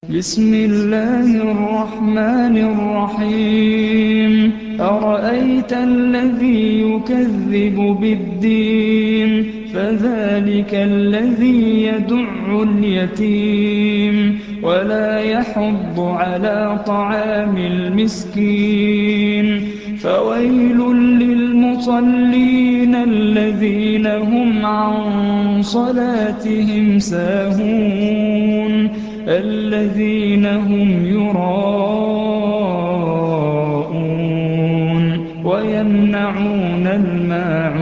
بسم الله الرحمن الرحيم أرأيت الذي يكذب بالدين فذلك الذي يدع اليتيم ولا يحض على طعام المسكين فويل للمصلين الذين هم عن صلاتهم ساهون الذين هم يراءون ويمنعون الماعون